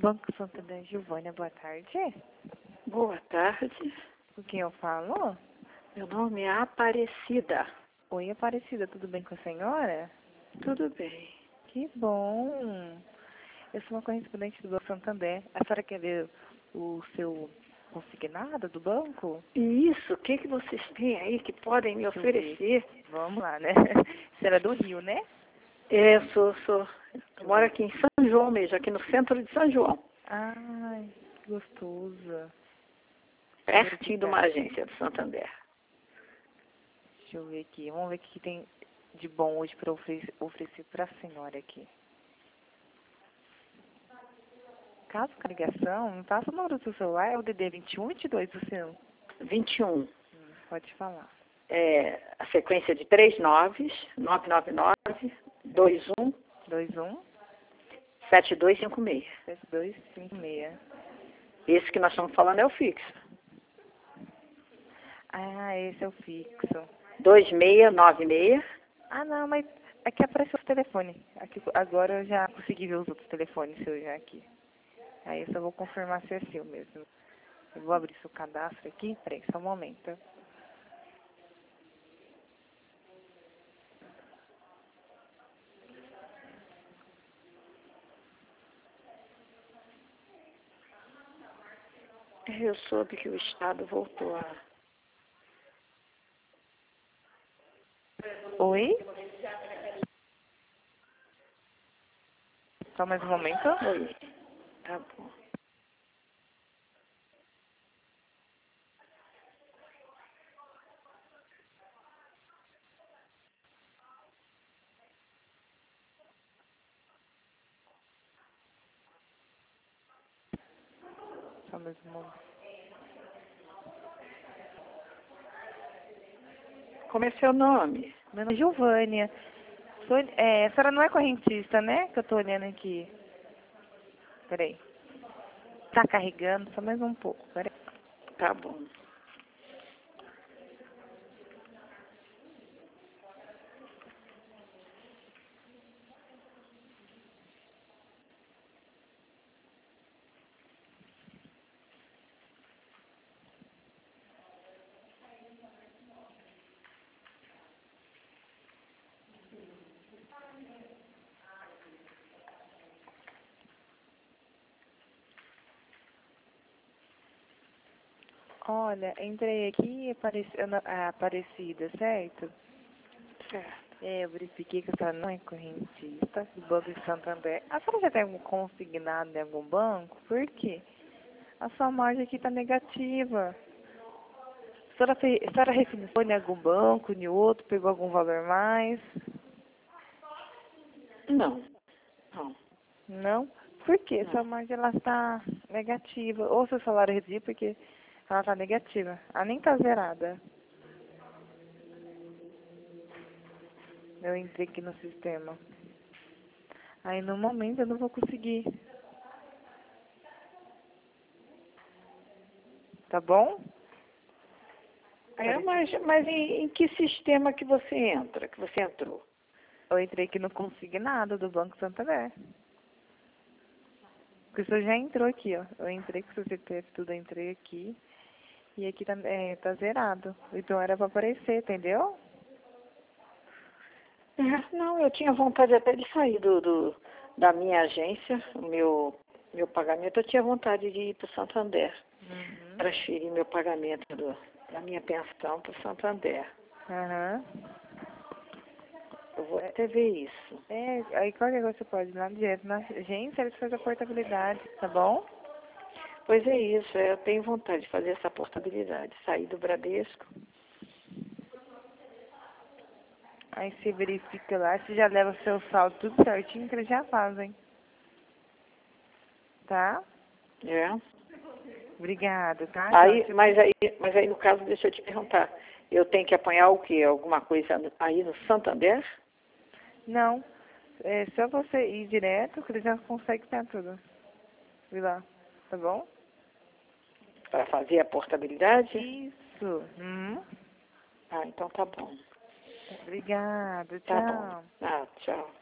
Banco Santander, Giovânia, boa tarde. Boa tarde. Com quem eu falo? Meu nome é Aparecida. Oi, Aparecida, tudo bem com a senhora? Tudo bem. Que bom. Eu sou uma correspondente do Banco Santander. A senhora quer ver o seu consignado do banco? E isso, o que vocês têm aí que podem me Deixa eu oferecer? Vamos lá, né? Você era do Rio, né? Sou. Eu moro aqui em São João mesmo, aqui no centro de São João. Ai, que gostoso. Pertinho de uma agência do Santander. Deixa eu ver aqui. Vamos ver o que tem de bom hoje para oferecer para a senhora aqui. Caso com a ligação, me passa o número do seu celular, é o DD 21 22 do seu. 21. Pode falar. A sequência de 3 noves, 999 21 21 7256. 7256. Esse que nós estamos falando é o fixo. Ah, esse é o fixo. 2696. Ah, não, mas aqui apareceu o telefone. Aqui, agora eu já consegui ver os outros telefones seus já aqui. Aí eu só vou confirmar se é seu mesmo. Eu vou abrir seu cadastro aqui. Peraí, só um momento. Eu soube que o Estado voltou a... Oi? Só mais um momento. Oi. Tá bom. Só mais um momento. Como é seu nome? Meu nome é Giovânia. A senhora não é correntista, né? Que eu tô olhando aqui. Peraí. Tá carregando, só mais um pouco. Peraí. Tá bom. Olha, entrei aqui Aparecida, certo? Certo. Eu verifiquei que a senhora não é correntista do Banco de Santander. A senhora já tem algum consignado em algum banco? Por quê? A sua margem aqui está negativa. A senhora refinanciou em algum banco, em outro, pegou algum valor mais? Não. Não? Por quê? Não. Sua margem ela está negativa. Ou seu salário reduziu porque ela está negativa. Ela nem está zerada. Eu entrei aqui no sistema. Aí no momento eu não vou conseguir. Tá bom? Mas em que sistema que você entra, que você entrou? Eu entrei aqui no consignado do Banco Santander. Porque o senhor já entrou aqui, ó. Eu entrei com o seu CPF, tudo, eu entrei aqui. E aqui tá zerado. Então era pra aparecer, entendeu? Não, eu tinha vontade até de sair da minha agência, o meu pagamento, eu tinha vontade de ir para o Santander. Uhum. Transferir meu pagamento da minha pensão para o Santander. Aham. Eu vou até ver isso. Aí qualquer coisa você pode ir lá direto na agência, eles fazem a portabilidade, tá bom? Pois é isso, eu tenho vontade de fazer essa portabilidade, sair do Bradesco. Aí você verifica lá, você já leva seu saldo tudo certinho que eles já fazem. Tá? É. Obrigada, tá? Mas aí no caso, deixa eu te perguntar, eu tenho que apanhar o quê? Alguma coisa aí no Santander? Não. É só você ir direto que eles já conseguem ter tudo. Ir lá, tá bom? Para fazer a portabilidade? Isso. Ah, então tá bom. Obrigada, Tá bom. tchau. Tchau.